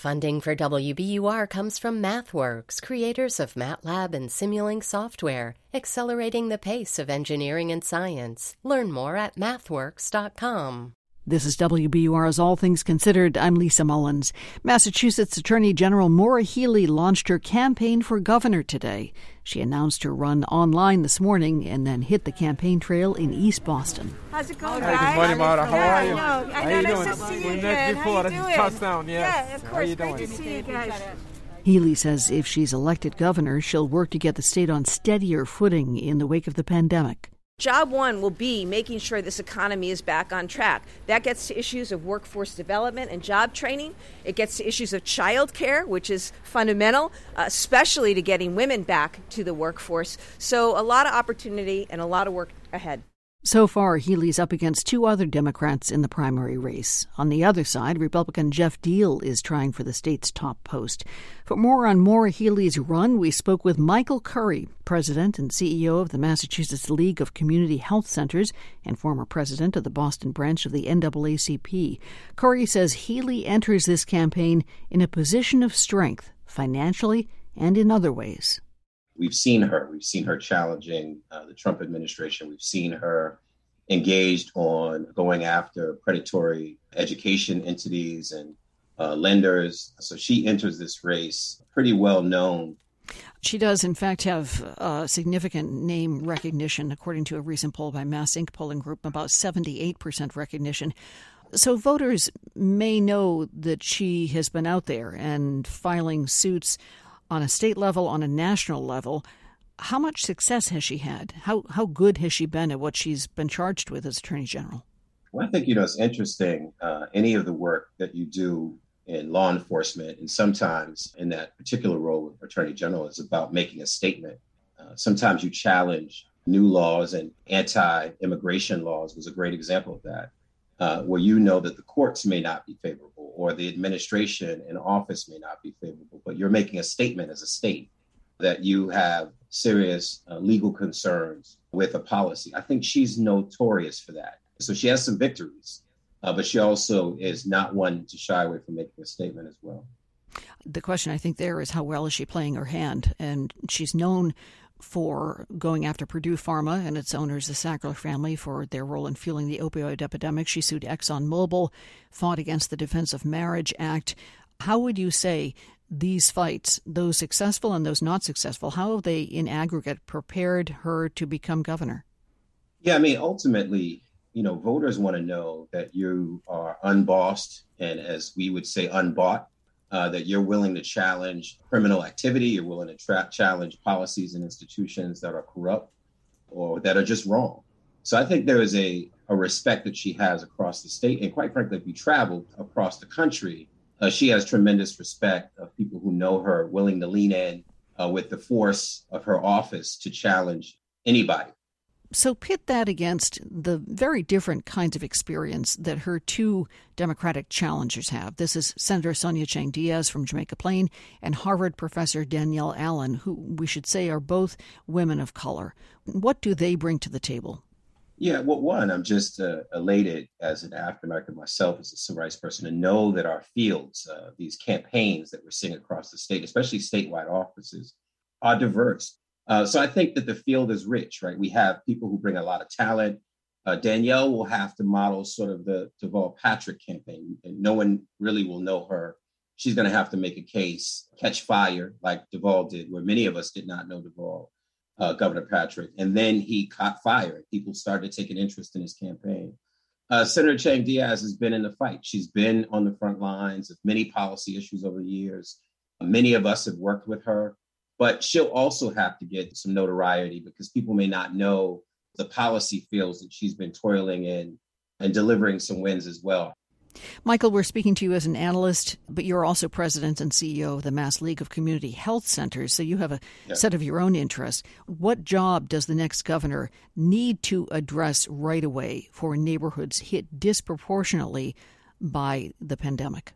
Funding for WBUR comes from MathWorks, creators of MATLAB and Simulink software, accelerating the pace of engineering and science. Learn more at mathworks.com. This is WBUR's All Things Considered. I'm Lisa Mullins. Massachusetts Attorney General Maura Healey launched her campaign for governor today. She announced her run online this morning and then hit the campaign trail in East Boston. How's it going, guys? Good morning, Maura. How are you? I know. Nice to see you again. Before the touchdown, yes. Yeah, of course. Great to see you guys. Healey says if she's elected governor, she'll work to get the state on steadier footing in the wake of the pandemic. Job one will be making sure this economy is back on track. That gets to issues of workforce development and job training. It gets to issues of child care, which is fundamental, especially to getting women back to the workforce. So a lot of opportunity and a lot of work ahead. So far, Healey's up against two other Democrats in the primary race. On the other side, Republican Jeff Deal is trying for the state's top post. For more on Maura Healey's run, we spoke with Michael Curry, president and CEO of the Massachusetts League of Community Health Centers and former president of the Boston branch of the NAACP. Curry says Healey enters this campaign in a position of strength, financially and in other ways. We've seen her. We've seen her challenging the Trump administration. We've seen her engaged on going after predatory education entities and lenders. So she enters this race pretty well known. She does, in fact, have significant name recognition, according to a recent poll by Mass Inc. polling group, about 78% recognition. So voters may know that she has been out there and filing suits on a state level, on a national level. How much success has she had? How good has she been at what she's been charged with as Attorney General? Well, I think, it's interesting, any of the work that you do in law enforcement, and sometimes in that particular role with Attorney General, is about making a statement. Sometimes you challenge new laws, and anti-immigration laws was a great example of that, where you know that the courts may not be favorable or the administration in office may not be favorable, but you're making a statement as a state that you have serious legal concerns with a policy. I think she's notorious for that. So she has some victories, but she also is not one to shy away from making a statement as well. The question I think there is how well is she playing her hand? And she's known for going after Purdue Pharma and its owners, the Sackler family, for their role in fueling the opioid epidemic. She sued ExxonMobil, fought against the Defense of Marriage Act. How would you say these fights, those successful and those not successful, how have they in aggregate prepared her to become governor? Yeah, ultimately, voters want to know that you are unbossed and, as we would say, unbought. That you're willing to challenge criminal activity, you're willing to challenge policies and institutions that are corrupt or that are just wrong. So I think there is a respect that she has across the state. And quite frankly, if you travel across the country, she has tremendous respect of people who know her, willing to lean in with the force of her office to challenge anybody. So pit that against the very different kinds of experience that her two Democratic challengers have. This is Senator Sonia Chang Diaz from Jamaica Plain and Harvard professor Danielle Allen, who we should say are both women of color. What do they bring to the table? Yeah, well, one, I'm just elated as an African-American myself, as a civil rights person, to know that our fields, these campaigns that we're seeing across the state, especially statewide offices, are diverse. So I think that the field is rich, right? We have people who bring a lot of talent. Danielle will have to model sort of the Deval Patrick campaign, and no one really will know her. She's going to have to make a case, catch fire like Deval did, where many of us did not know Deval, Governor Patrick. And then he caught fire. People started taking interest in his campaign. Senator Chang Diaz has been in the fight. She's been on the front lines of many policy issues over the years. Many of us have worked with her. But she'll also have to get some notoriety because people may not know the policy fields that she's been toiling in and delivering some wins as well. Michael, we're speaking to you as an analyst, but you're also president and CEO of the Mass League of Community Health Centers, so you have a set of your own interests. What job does the next governor need to address right away for neighborhoods hit disproportionately by the pandemic?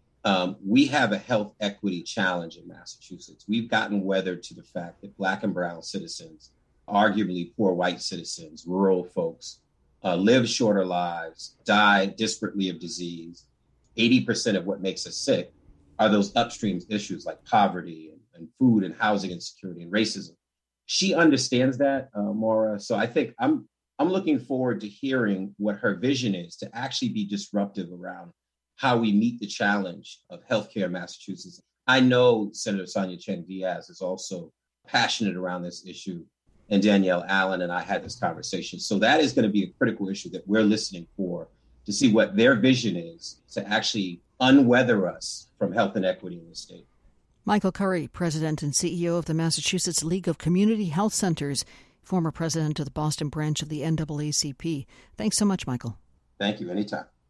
We have a health equity challenge in Massachusetts. We've gotten weathered to the fact that Black and brown citizens, arguably poor white citizens, rural folks, live shorter lives, die disparately of disease. 80% of what makes us sick are those upstream issues like poverty and food and housing insecurity and racism. She understands that, Maura. So I think I'm looking forward to hearing what her vision is to actually be disruptive around how we meet the challenge of healthcare in Massachusetts. I know Senator Sonia Chang Diaz is also passionate around this issue, and Danielle Allen and I had this conversation. So that is going to be a critical issue that we're listening for, to see what their vision is to actually unweather us from health inequity in the state. Michael Curry, President and CEO of the Massachusetts League of Community Health Centers, former president of the Boston branch of the NAACP. Thanks so much, Michael. Thank you. Anytime.